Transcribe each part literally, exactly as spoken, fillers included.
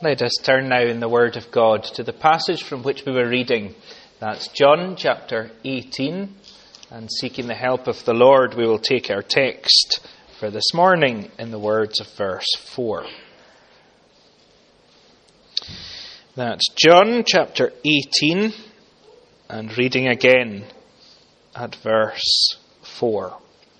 Let us turn now in the Word of God to the passage from which we were reading. That's John chapter eighteen. And seeking the help of the Lord, we will take our text for this morning in the words of verse four. That's John chapter eighteen, and reading again at verse four.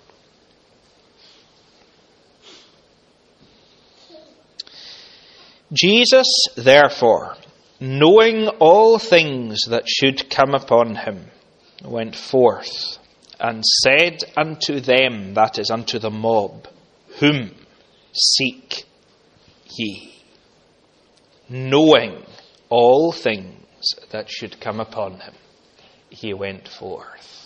Jesus, therefore, knowing all things that should come upon him, went forth and said unto them, that is, unto the mob, Whom seek ye? Knowing all things that should come upon him, he went forth.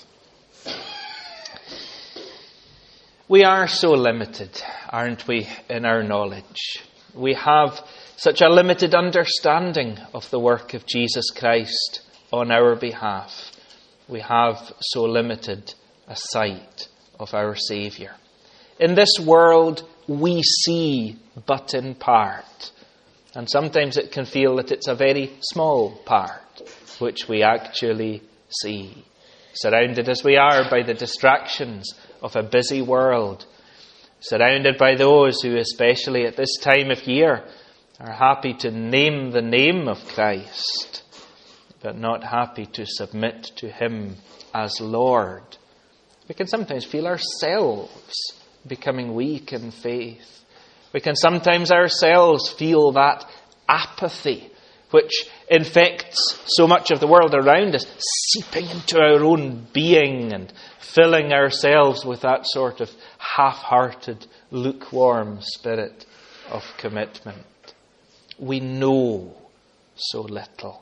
We are so limited, aren't we, in our knowledge? We have such a limited understanding of the work of Jesus Christ on our behalf. We have so limited a sight of our Saviour. In this world, we see but in part. And sometimes it can feel that it's a very small part which we actually see. Surrounded as we are by the distractions of a busy world. Surrounded by those who, especially at this time of year, are happy to name the name of Christ, but not happy to submit to him as Lord. We can sometimes feel ourselves becoming weak in faith. We can sometimes ourselves feel that apathy which infects so much of the world around us, seeping into our own being and filling ourselves with that sort of half-hearted, lukewarm spirit of commitment. We know so little.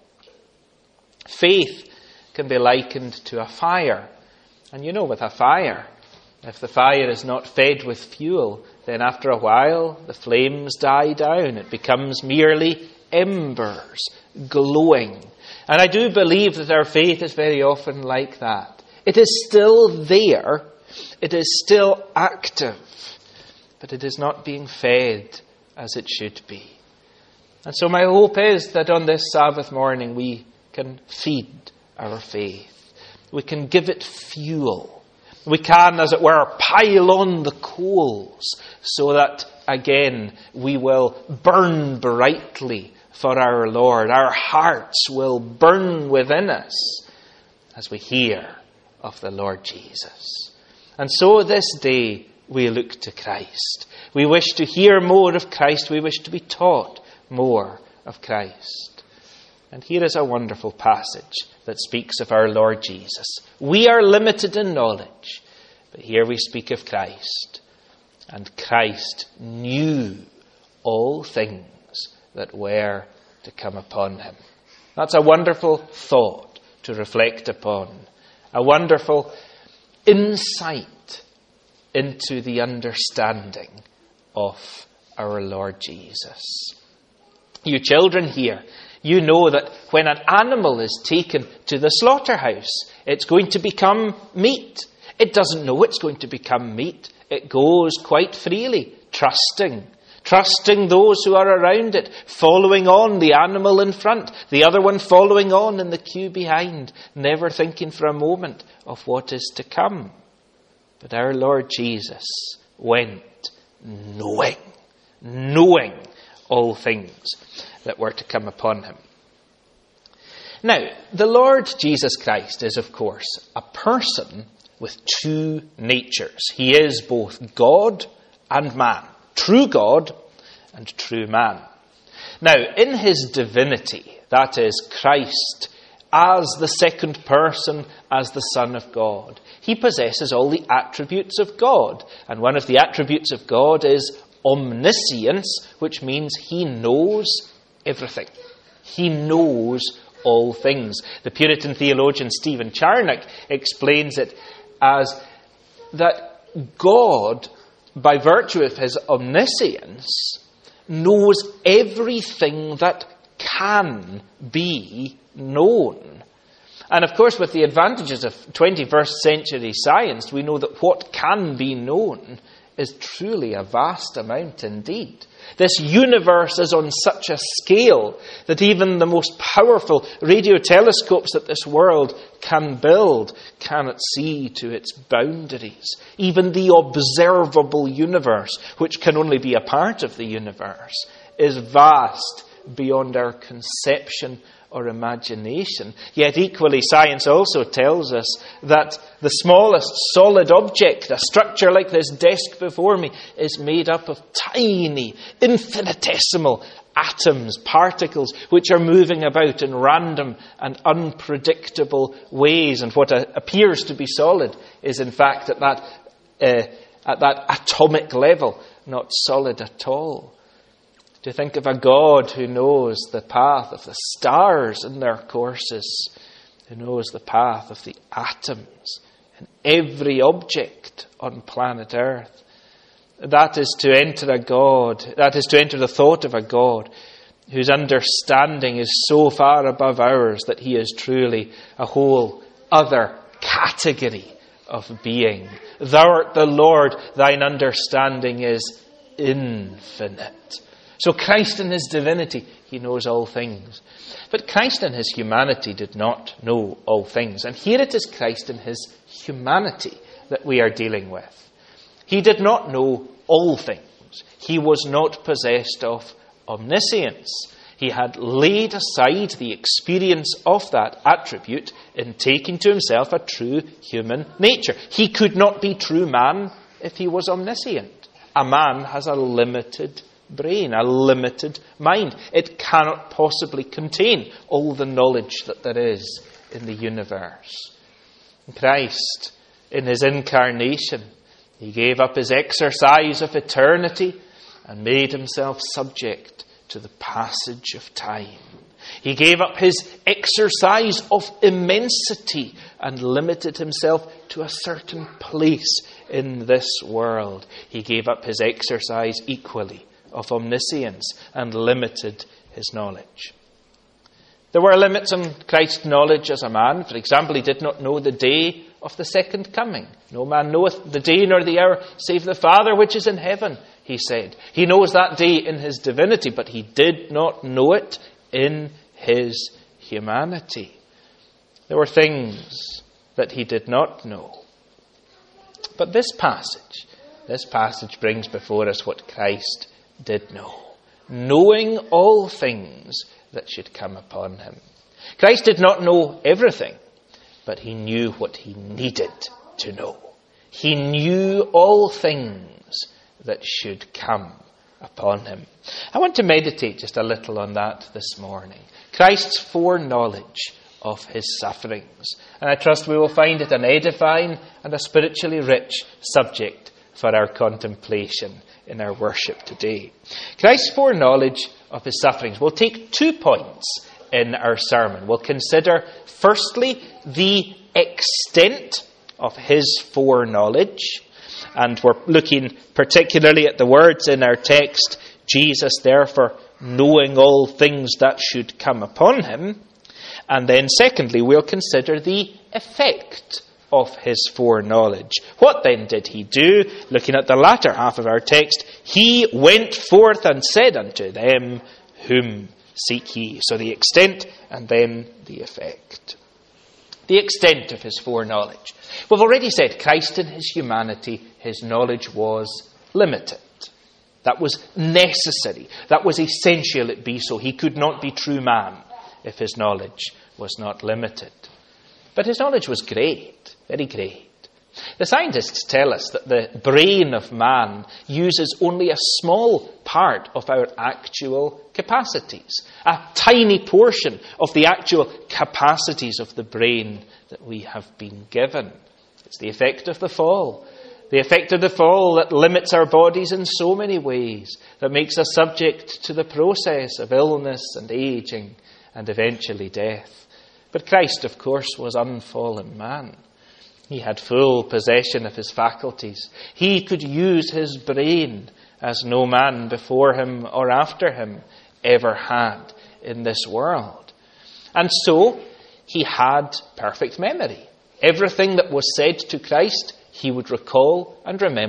Faith can be likened to a fire. And you know, with a fire, if the fire is not fed with fuel, then after a while the flames die down. It becomes merely embers, glowing. And I do believe that our faith is very often like that. It is still there. It is still active. But it is not being fed as it should be. And so my hope is that on this Sabbath morning we can feed our faith. We can give it fuel. We can, as it were, pile on the coals so that, again, we will burn brightly for our Lord. Our hearts will burn within us as we hear of the Lord Jesus. And so this day we look to Christ. We wish to hear more of Christ. We wish to be taught more of Christ. And here is a wonderful passage that speaks of our Lord Jesus. We are limited in knowledge, but here we speak of Christ. And Christ knew all things that were to come upon him. That's a wonderful thought to reflect upon. A wonderful insight into the understanding of our Lord Jesus. You children here, you know that when an animal is taken to the slaughterhouse, it's going to become meat. It doesn't know it's going to become meat. It goes quite freely, trusting. Trusting those who are around it, following on the animal in front, the other one following on in the queue behind, never thinking for a moment of what is to come. But our Lord Jesus went knowing, knowing all things that were to come upon him. Now, the Lord Jesus Christ is, of course, a person with two natures. He is both God and man. True God and true man. Now, in his divinity, that is Christ, as the second person, as the Son of God, he possesses all the attributes of God. And one of the attributes of God is omniscience, which means he knows everything. He knows all things. The Puritan theologian Stephen Charnock explains it as that God, by virtue of his omniscience, knows everything that can be known. And of course, with the advantages of twenty-first century science, we know that what can be known is truly a vast amount indeed. This universe is on such a scale that even the most powerful radio telescopes that this world can build cannot see to its boundaries. Even the observable universe, which can only be a part of the universe, is vast beyond our conception or imagination. Yet equally, science also tells us that the smallest solid object, a structure like this desk before me, is made up of tiny, infinitesimal atoms, particles, which are moving about in random and unpredictable ways. And what appears to be solid is in fact at that, uh, at that atomic level, not solid at all. To think of a God who knows the path of the stars in their courses, who knows the path of the atoms in every object on planet Earth. That is to enter a God, that is to enter the thought of a God whose understanding is so far above ours that he is truly a whole other category of being. Thou art the Lord, thine understanding is infinite. So Christ in his divinity, he knows all things. But Christ in his humanity did not know all things. And here it is Christ in his humanity that we are dealing with. He did not know all things. He was not possessed of omniscience. He had laid aside the experience of that attribute in taking to himself a true human nature. He could not be true man if he was omniscient. A man has a limited brain, a limited mind. It cannot possibly contain all the knowledge that there is in the universe. Christ, in his incarnation, he gave up his exercise of eternity and made himself subject to the passage of time. He gave up his exercise of immensity and limited himself to a certain place in this world. He gave up his exercise equally of omniscience and limited his knowledge. There were limits on Christ's knowledge as a man. For example, he did not know the day of the second coming. No man knoweth the day nor the hour, save the Father which is in heaven, he said. He knows that day in his divinity, but he did not know it in his humanity. There were things that he did not know. But this passage, this passage brings before us what Christ did know, knowing all things that should come upon him. Christ did not know everything, but he knew what he needed to know. He knew all things that should come upon him. I want to meditate just a little on that this morning. Christ's foreknowledge of his sufferings. And I trust we will find it an edifying and a spiritually rich subject for our contemplation in our worship today. Christ's foreknowledge of his sufferings. We'll take two points in our sermon. We'll consider, firstly, the extent of his foreknowledge. And we're looking particularly at the words in our text, Jesus, therefore, knowing all things that should come upon him. And then, secondly, we'll consider the effect of his foreknowledge. What then did he do? Looking at the latter half of our text, he went forth and said unto them, whom seek ye? So the extent and then the effect. The extent of his foreknowledge. We've already said Christ in his humanity, his knowledge was limited. That was necessary. That was essential it be so. He could not be true man if his knowledge was not limited. But his knowledge was great, very great. The scientists tell us that the brain of man uses only a small part of our actual capacities, a tiny portion of the actual capacities of the brain that we have been given. It's the effect of the fall. The effect of the fall that limits our bodies in so many ways, that makes us subject to the process of illness and aging and eventually death. But Christ, of course, was unfallen man. He had full possession of his faculties. He could use his brain as no man before him or after him ever had in this world. And so he had perfect memory. Everything that was said to Christ, he would recall and remember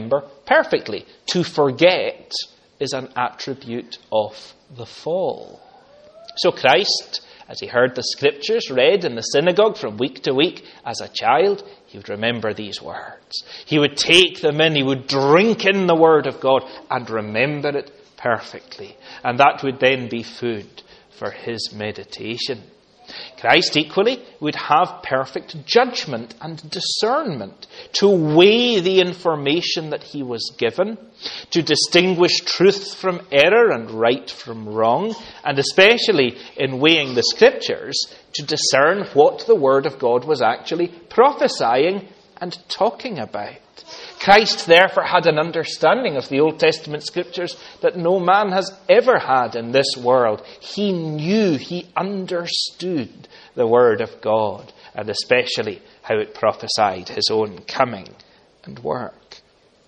perfectly. To forget is an attribute of the fall. So Christ, as he heard the scriptures read in the synagogue from week to week as a child, he would remember these words. He would take them in, he would drink in the word of God and remember it perfectly. And that would then be food for his meditation. Christ equally would have perfect judgment and discernment to weigh the information that he was given, to distinguish truth from error and right from wrong, and especially in weighing the scriptures, to discern what the word of God was actually prophesying and talking about. Christ therefore had an understanding of the Old Testament scriptures that no man has ever had in this world. He knew, he understood the word of God, and especially how it prophesied his own coming and work.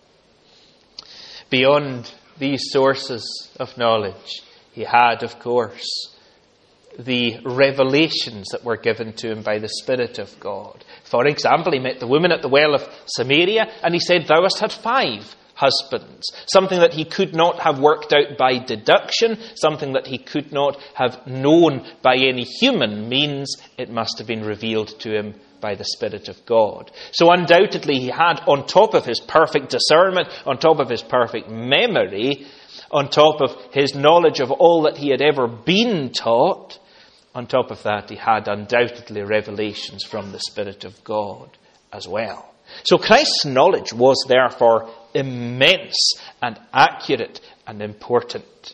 Beyond these sources of knowledge, he had, of course, the revelations that were given to him by the Spirit of God. For example, he met the woman at the well of Samaria, and he said, "Thou hast had five husbands." Something that he could not have worked out by deduction, something that he could not have known by any human means. It must have been revealed to him by the Spirit of God. So undoubtedly he had, on top of his perfect discernment, on top of his perfect memory, on top of his knowledge of all that he had ever been taught, on top of that, he had undoubtedly revelations from the Spirit of God as well. So Christ's knowledge was therefore immense and accurate and important.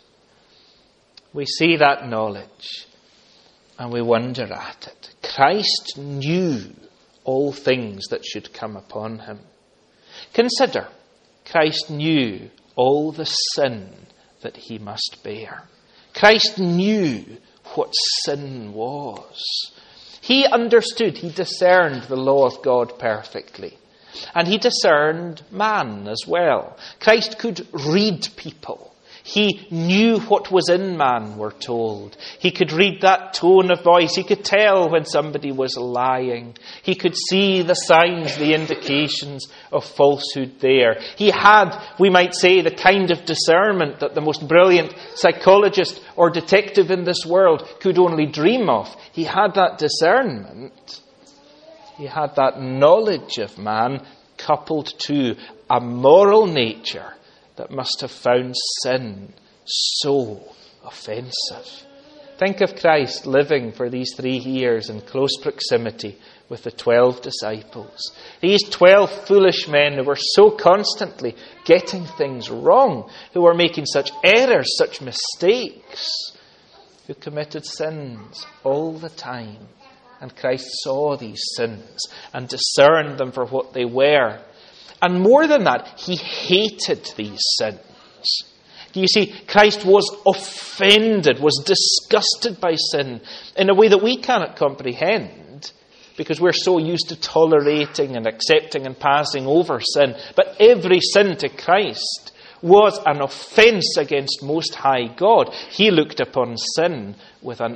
We see that knowledge and we wonder at it. Christ knew all things that should come upon him. Consider, Christ knew all the sin that he must bear. Christ knew what sin was. He understood, he discerned the law of God perfectly. And he discerned man as well. Christ could read people. He knew what was in man, we're told. He could read that tone of voice. He could tell when somebody was lying. He could see the signs, the indications of falsehood there. He had, we might say, the kind of discernment that the most brilliant psychologist or detective in this world could only dream of. He had that discernment. He had that knowledge of man coupled to a moral nature that must have found sin so offensive. Think of Christ living for these three years in close proximity with the twelve disciples. These twelve foolish men who were so constantly getting things wrong, who were making such errors, such mistakes, who committed sins all the time. And Christ saw these sins and discerned them for what they were. And more than that, he hated these sins. Do you see, Christ was offended, was disgusted by sin in a way that we cannot comprehend because we're so used to tolerating and accepting and passing over sin. But every sin to Christ was an offence against Most High God. He looked upon sin with an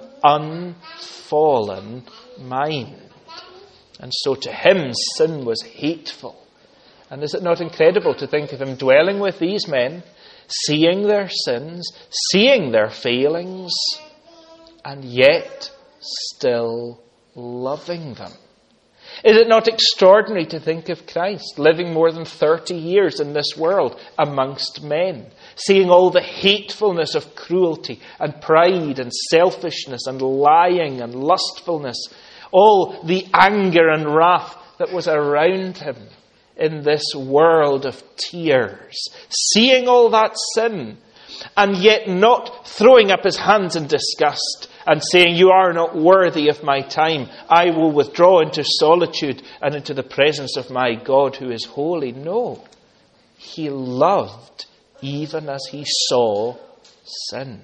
unfallen mind. And so to him, sin was hateful. And is it not incredible to think of him dwelling with these men, seeing their sins, seeing their failings, and yet still loving them? Is it not extraordinary to think of Christ living more than thirty years in this world amongst men, seeing all the hatefulness of cruelty and pride and selfishness and lying and lustfulness, all the anger and wrath that was around him in this world of tears, seeing all that sin, and yet not throwing up his hands in disgust and saying, "You are not worthy of my time. I will withdraw into solitude and into the presence of my God who is holy." No. He loved even as he saw sin.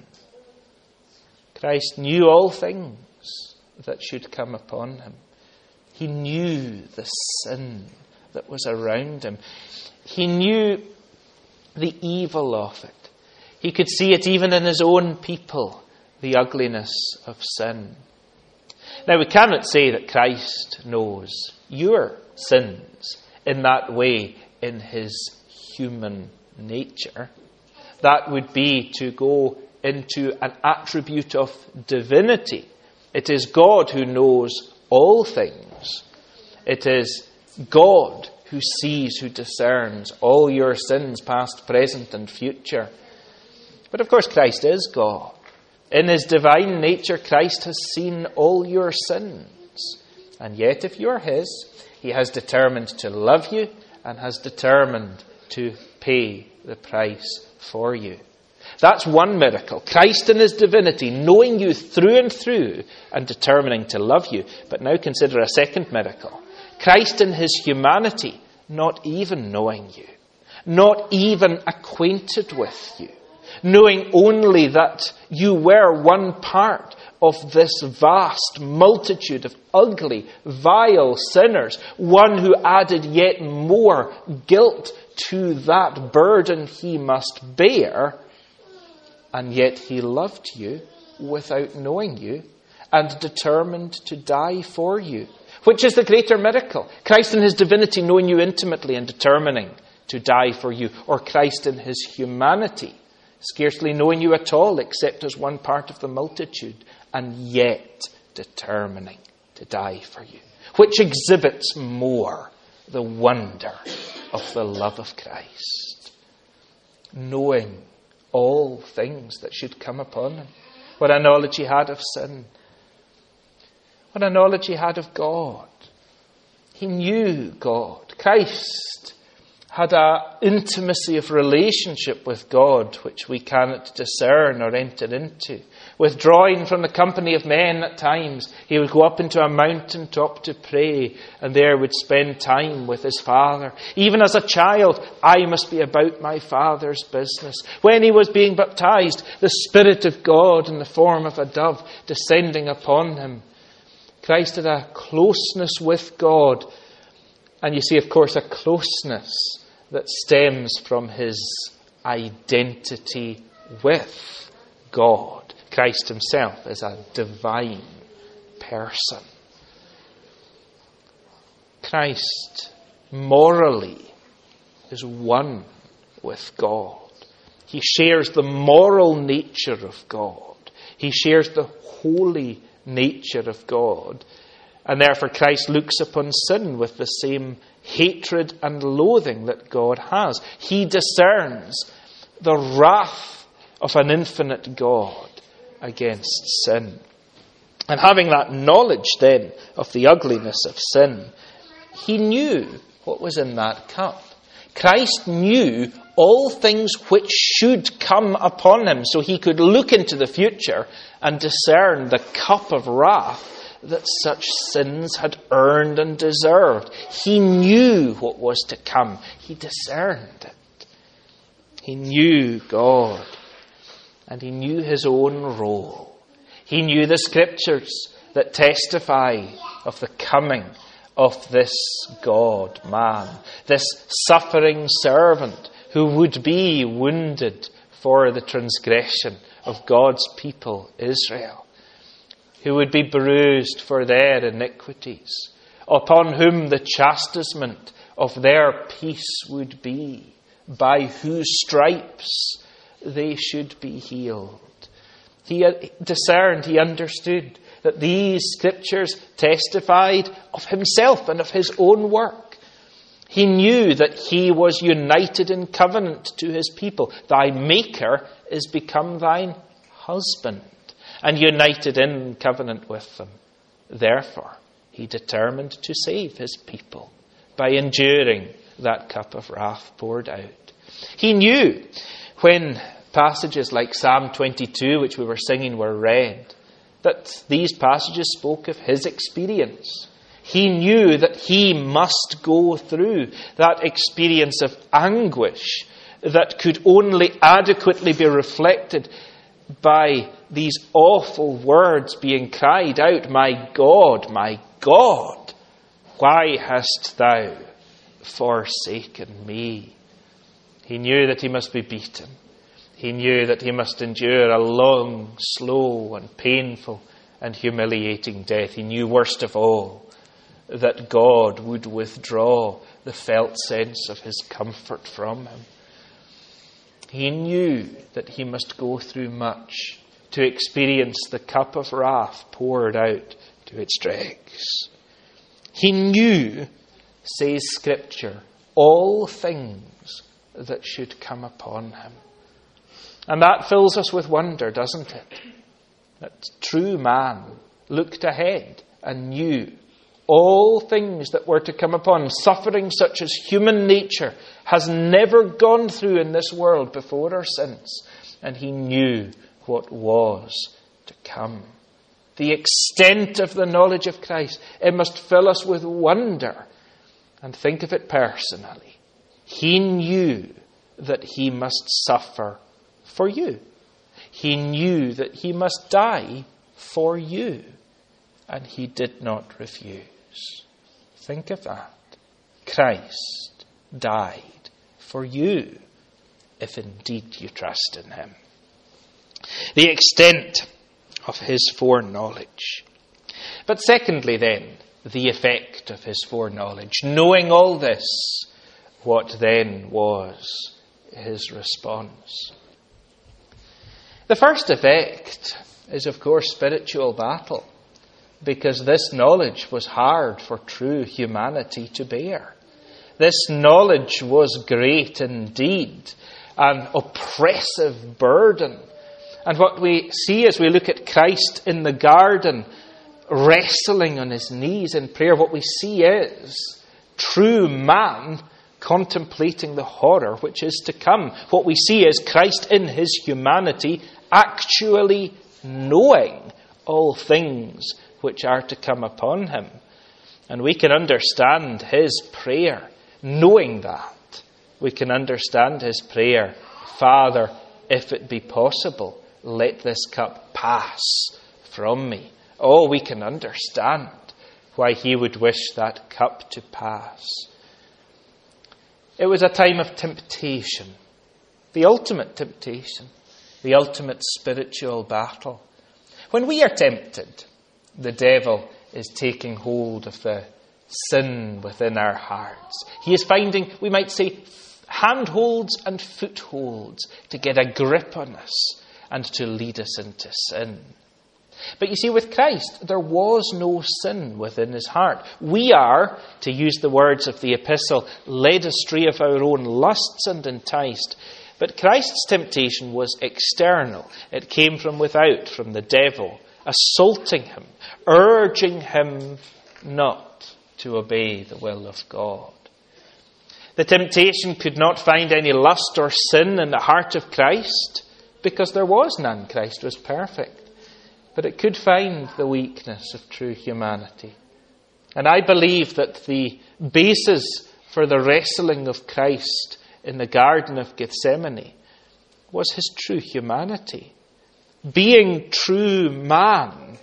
Christ knew all things that should come upon him. He knew the sin that was around him. He knew the evil of it. He could see it even in his own people, the ugliness of sin. Now, we cannot say that Christ knows your sins in that way in his human nature. That would be to go into an attribute of divinity. It is God who knows all things. It is God who sees, who discerns all your sins, past, present, and future. But of course, Christ is God. In his divine nature, Christ has seen all your sins. And yet, if you're his, he has determined to love you and has determined to pay the price for you. That's one miracle. Christ in his divinity, knowing you through and through and determining to love you. But now consider a second miracle. Christ in his humanity, not even knowing you, not even acquainted with you, knowing only that you were one part of this vast multitude of ugly, vile sinners, one who added yet more guilt to that burden he must bear, and yet he loved you without knowing you and determined to die for you. Which is the greater miracle? Christ in his divinity knowing you intimately and determining to die for you, or Christ in his humanity scarcely knowing you at all except as one part of the multitude, and yet determining to die for you. Which exhibits more the wonder of the love of Christ? Knowing all things that should come upon him. What a knowledge he had of sin. What a knowledge he had of God. He knew God. Christ had an intimacy of relationship with God which we cannot discern or enter into. Withdrawing from the company of men at times, he would go up into a mountain top to pray, and there would spend time with his Father. Even as a child, I must be about my Father's business. When he was being baptized, the Spirit of God in the form of a dove descending upon him. Christ had a closeness with God. And you see, of course, a closeness that stems from his identity with God. Christ himself is a divine person. Christ morally is one with God. He shares the moral nature of God. He shares the holy nature of God. And therefore Christ looks upon sin with the same hatred and loathing that God has. He discerns the wrath of an infinite God against sin. And having that knowledge then of the ugliness of sin, he knew what was in that cup. Christ knew all things which should come upon him, so he could look into the future and discern the cup of wrath that such sins had earned and deserved. He knew what was to come. He discerned it. He knew God. And he knew his own role. He knew the scriptures that testify of the coming of this God-man, this suffering servant who would be wounded for the transgression of God's people, Israel, who would be bruised for their iniquities, upon whom the chastisement of their peace would be, by whose stripes they should be healed. He discerned, he understood that these scriptures testified of himself and of his own work. He knew that he was united in covenant to his people. Thy Maker is become thine husband, and united in covenant with them. Therefore, he determined to save his people by enduring that cup of wrath poured out. He knew when passages like Psalm twenty-two, which we were singing, were read, that these passages spoke of his experience. He knew that he must go through that experience of anguish that could only adequately be reflected by these awful words being cried out, "My God, my God, why hast thou forsaken me?" He knew that he must be beaten. He knew that he must endure a long, slow and painful and humiliating death. He knew, worst of all, that God would withdraw the felt sense of his comfort from him. He knew that he must go through much to experience the cup of wrath poured out to its dregs. He knew, says Scripture, all things that should come upon him. And that fills us with wonder, doesn't it? That true man looked ahead and knew all things that were to come upon, suffering such as human nature has never gone through in this world before or since. And he knew what was to come. The extent of the knowledge of Christ, it must fill us with wonder. And think of it personally. He knew that he must suffer for you. He knew that he must die for you. And he did not refuse. Think of that. Christ died for you, if indeed you trust in him. The extent of his foreknowledge. But secondly then, the effect of his foreknowledge. Knowing all this, what then was his response? The first effect is, of course, spiritual battle. Because this knowledge was hard for true humanity to bear. This knowledge was great indeed, an oppressive burden. And what we see as we look at Christ in the garden, wrestling on his knees in prayer, what we see is true man contemplating the horror which is to come. What we see is Christ in his humanity actually knowing all things which are to come upon him. And we can understand his prayer, knowing that. We can understand his prayer, Father, if it be possible, let this cup pass from me. Oh, we can understand why he would wish that cup to pass. It was a time of temptation, the ultimate temptation, the ultimate spiritual battle. When we are tempted, the devil is taking hold of the sin within our hearts. He is finding, we might say, handholds and footholds to get a grip on us and to lead us into sin. But you see, with Christ, there was no sin within his heart. We are, to use the words of the epistle, led astray of our own lusts and enticed. But Christ's temptation was external. It came from without, from the devil, assaulting him, urging him not to obey the will of God. The temptation could not find any lust or sin in the heart of Christ, because there was none. Christ was perfect. But it could find the weakness of true humanity. And I believe that the basis for the wrestling of Christ in the Garden of Gethsemane was his true humanity. Being true man,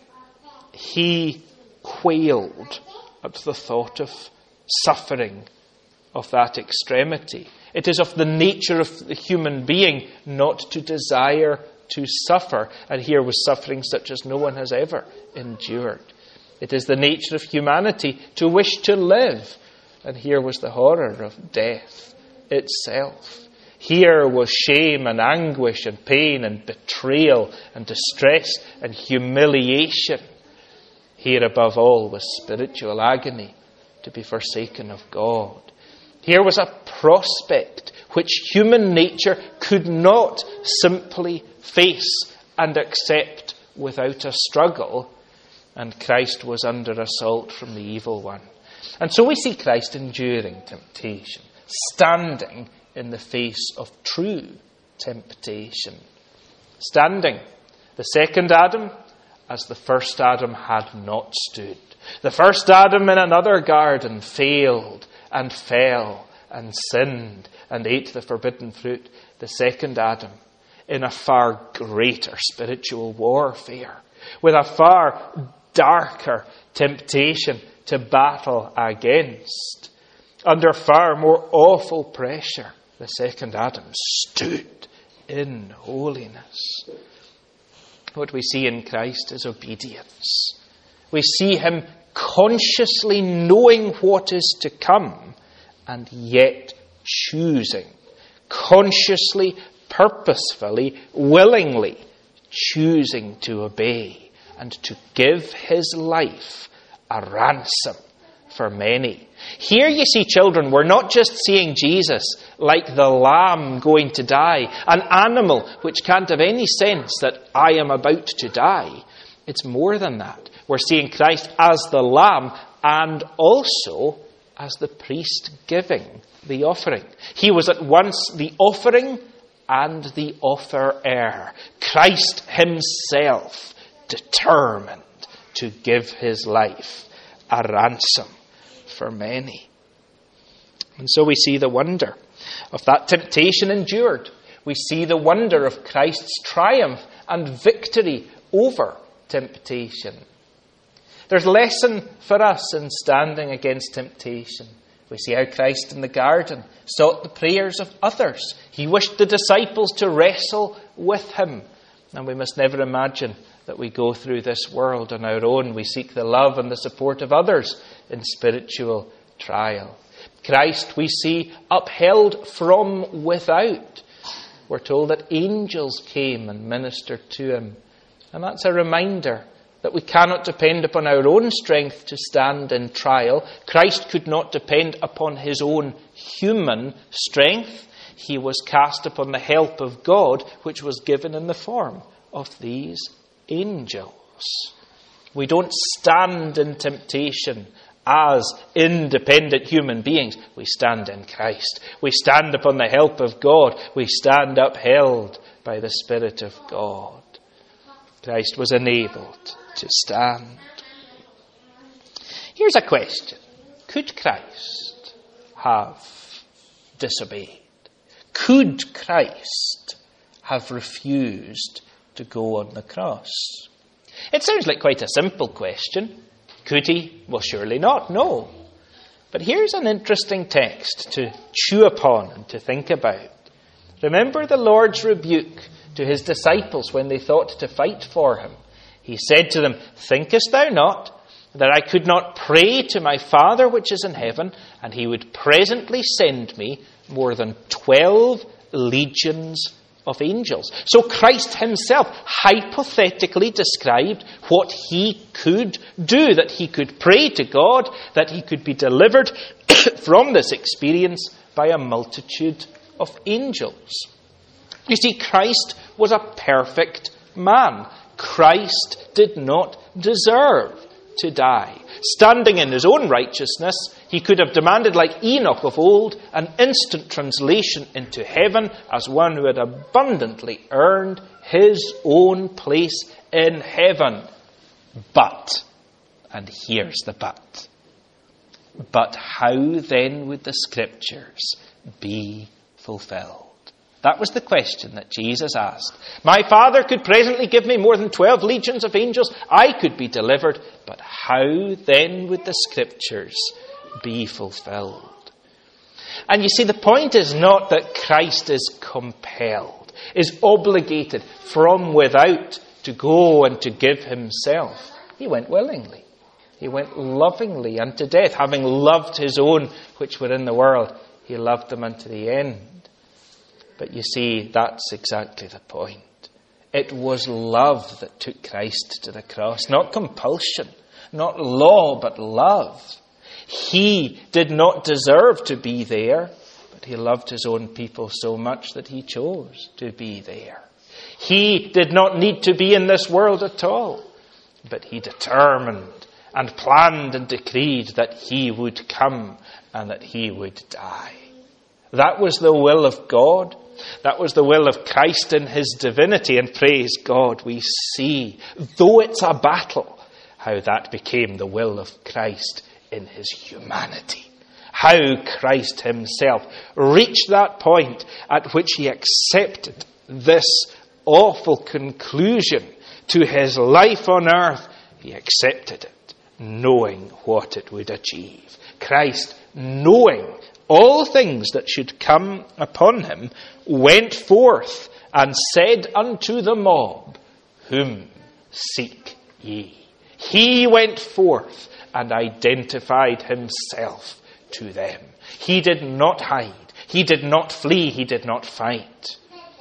he quailed at the thought of suffering of that extremity. It is of the nature of the human being not to desire to suffer. And here was suffering such as no one has ever endured. It is the nature of humanity to wish to live. And here was the horror of death itself. Here was shame and anguish and pain and betrayal and distress and humiliation. Here above all was spiritual agony to be forsaken of God. Here was a prospect which human nature could not simply face and accept without a struggle. And Christ was under assault from the evil one. And so we see Christ enduring temptation, standing in the face of true temptation. Standing, the second Adam, as the first Adam had not stood. The first Adam in another garden failed and fell and sinned and ate the forbidden fruit. The second Adam, in a far greater spiritual warfare, with a far darker temptation to battle against, under far more awful pressure, the second Adam stood in holiness. What we see in Christ is obedience. We see him consciously knowing what is to come and yet choosing, consciously, purposefully, willingly choosing to obey and to give his life a ransom for many. Here you see, children, we're not just seeing Jesus like the lamb going to die, an animal which can't have any sense that I am about to die. It's more than that. We're seeing Christ as the lamb and also as the priest giving the offering. He was at once the offering and the offerer. Christ himself determined to give his life a ransom for many. And so we see the wonder of that temptation endured. We see the wonder of Christ's triumph and victory over temptation. There's lesson for us in standing against temptation. We see how Christ in the garden sought the prayers of others. He wished the disciples to wrestle with him. And we must never imagine that we go through this world on our own. We seek the love and the support of others in spiritual trial. Christ, we see, upheld from without. We're told that angels came and ministered to him. And that's a reminder that we cannot depend upon our own strength to stand in trial. Christ could not depend upon his own human strength. He was cast upon the help of God, which was given in the form of these angels. We don't stand in temptation as independent human beings. We stand in Christ. We stand upon the help of God. We stand upheld by the Spirit of God. Christ was enabled to stand. Here's a question. Could Christ have disobeyed? Could Christ have refused to go on the cross? It sounds like quite a simple question. Could he? Well, surely not. No. But here's an interesting text to chew upon and to think about. Remember the Lord's rebuke to his disciples when they thought to fight for him. He said to them, "Thinkest thou not that I could not pray to my Father which is in heaven, and he would presently send me more than twelve legions of angels?" So Christ himself hypothetically described what he could do, that he could pray to God, that he could be delivered from this experience by a multitude of angels. You see, Christ was a perfect man. Christ did not deserve to die. Standing in his own righteousness, he could have demanded, like Enoch of old, an instant translation into heaven as one who had abundantly earned his own place in heaven. But, and here's the but, but how then would the Scriptures be fulfilled? That was the question that Jesus asked. My Father could presently give me more than twelve legions of angels. I could be delivered. But how then would the Scriptures be fulfilled? And you see, the point is not that Christ is compelled, is obligated from without to go and to give himself. He went willingly. He went lovingly unto death. Having loved his own which were in the world, he loved them unto the end. But you see, that's exactly the point. It was love that took Christ to the cross, not compulsion, not law, but love. He did not deserve to be there, but he loved his own people so much that he chose to be there. He did not need to be in this world at all, but he determined and planned and decreed that he would come and that he would die. That was the will of God. That was the will of Christ in his divinity. And praise God, we see, though it's a battle, how that became the will of Christ in his humanity. How Christ himself reached that point at which he accepted this awful conclusion to his life on earth. He accepted it, knowing what it would achieve. Christ, knowing all things that should come upon him, went forth and said unto the mob, Whom seek ye? He went forth and identified himself to them. He did not hide. He did not flee. He did not fight.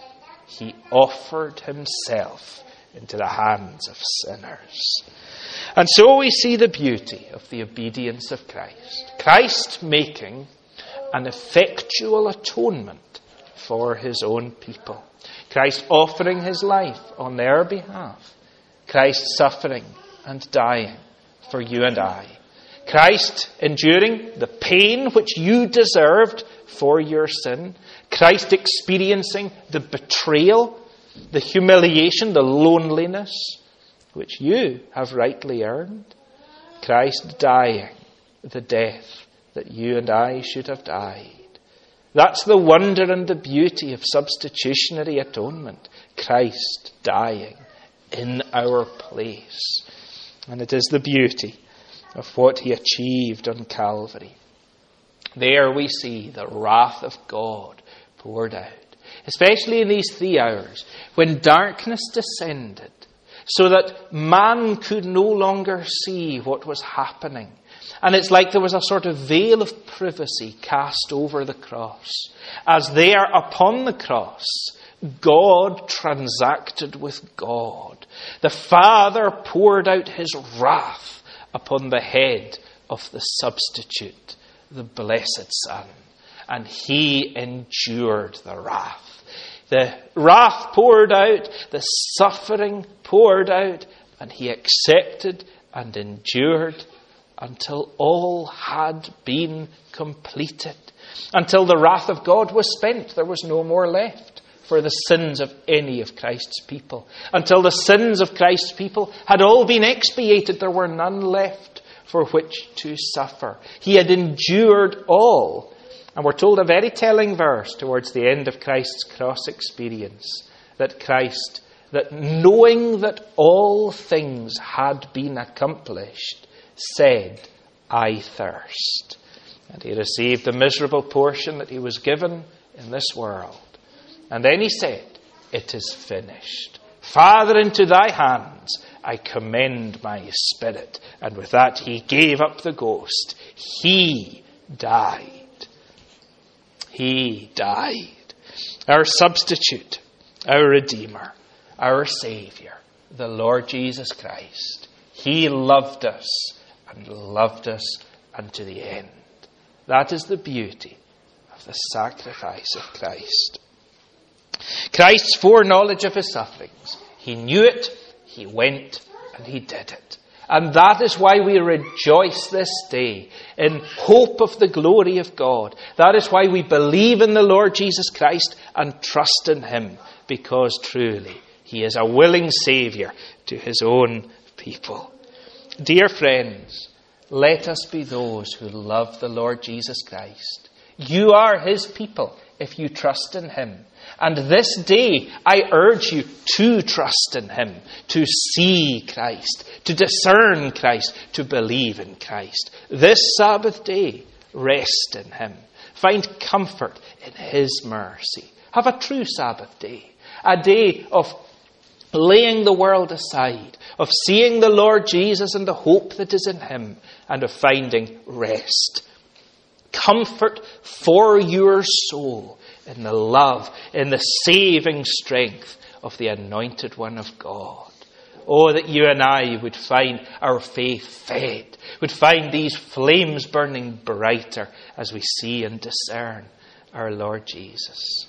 He offered himself into the hands of sinners. And so we see the beauty of the obedience of Christ. Christ making an effectual atonement for his own people. Christ offering his life on their behalf. Christ suffering and dying for you and I. Christ enduring the pain which you deserved for your sin. Christ experiencing the betrayal, the humiliation, the loneliness which you have rightly earned. Christ dying the death that you and I should have died. That's the wonder and the beauty of substitutionary atonement. Christ dying in our place. And it is the beauty of what he achieved on Calvary. There we see the wrath of God poured out, especially in these three hours when darkness descended, so that man could no longer see what was happening. And it's like there was a sort of veil of privacy cast over the cross. As there upon the cross, God transacted with God. The Father poured out his wrath upon the head of the substitute, the blessed Son. And he endured the wrath. The wrath poured out, the suffering poured out, and he accepted and endured until all had been completed. Until the wrath of God was spent, there was no more left for the sins of any of Christ's people. Until the sins of Christ's people had all been expiated, there were none left for which to suffer. He had endured all. And we're told a very telling verse towards the end of Christ's cross experience, that Christ, that knowing that all things had been accomplished, said, I thirst. And he received the miserable portion that he was given in this world. And then he said, it is finished. Father, into thy hands I commend my spirit. And with that he gave up the ghost. He died. He died. Our substitute, our Redeemer, our Saviour, the Lord Jesus Christ. He loved us and loved us unto the end. That is the beauty of the sacrifice of Christ. Christ's foreknowledge of his sufferings. He knew it, he went, and he did it. And that is why we rejoice this day in hope of the glory of God. That is why we believe in the Lord Jesus Christ and trust in him, because truly he is a willing Saviour to his own people. Dear friends, let us be those who love the Lord Jesus Christ. You are his people if you trust in him. And this day I urge you to trust in him, to see Christ, to discern Christ, to believe in Christ. This Sabbath day, rest in him. Find comfort in his mercy. Have a true Sabbath day, a day of laying the world aside, of seeing the Lord Jesus and the hope that is in him, and of finding rest. Comfort for your soul in the love, in the saving strength of the Anointed One of God. Oh, that you and I would find our faith fed, would find these flames burning brighter as we see and discern our Lord Jesus.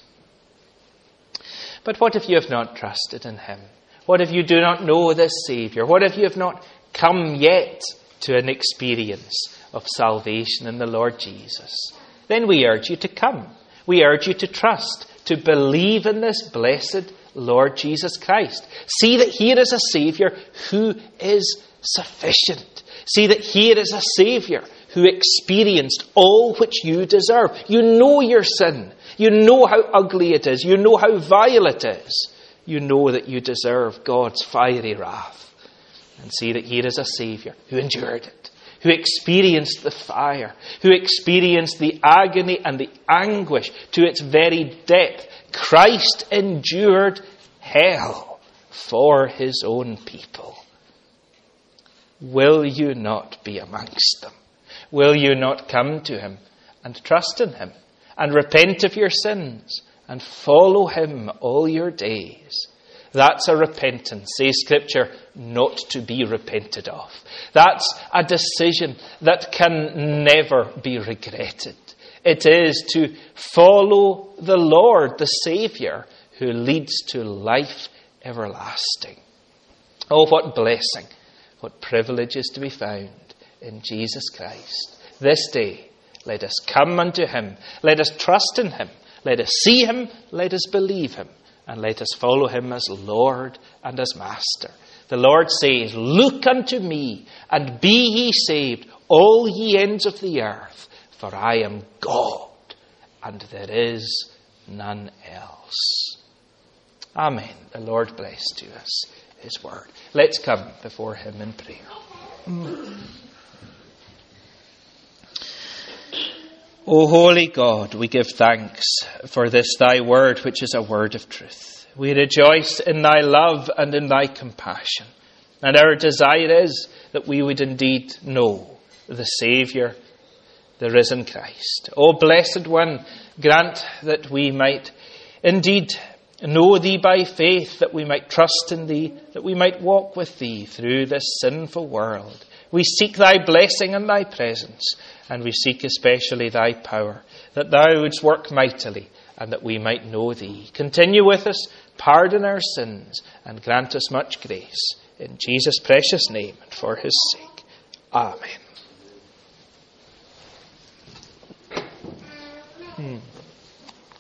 But what if you have not trusted in him? What if you do not know this Saviour? What if you have not come yet to an experience of salvation in the Lord Jesus? Then we urge you to come. We urge you to trust, to believe in this blessed Lord Jesus Christ. See that here is a Saviour who is sufficient. See that here is a Saviour who experienced all which you deserve. You know your sin. You know how ugly it is. You know how vile it is. You know that you deserve God's fiery wrath. And see that here is a Saviour who endured it, who experienced the fire, who experienced the agony and the anguish to its very depth. Christ endured hell for his own people. Will you not be amongst them? Will you not come to him and trust in him and repent of your sins and follow him all your days. That's a repentance, says Scripture, not to be repented of. That's a decision that can never be regretted. It is to follow the Lord, the Saviour, who leads to life everlasting. Oh, what blessing, what privilege is to be found in Jesus Christ. This day, let us come unto him. Let us trust in him. Let us see him. Let us believe him. And let us follow him as Lord and as Master. The Lord says, look unto me, and be ye saved, all ye ends of the earth, for I am God, and there is none else. Amen. The Lord bless to us his word. Let's come before him in prayer. O holy God, we give thanks for this thy word, which is a word of truth. We rejoice in thy love and in thy compassion. And our desire is that we would indeed know the Saviour, the risen Christ. O blessed one, grant that we might indeed know thee by faith, that we might trust in thee, that we might walk with thee through this sinful world. We seek thy blessing and thy presence, and we seek especially thy power, that thou wouldst work mightily, and that we might know thee. Continue with us, pardon our sins, and grant us much grace. In Jesus' precious name, and for his sake. Amen.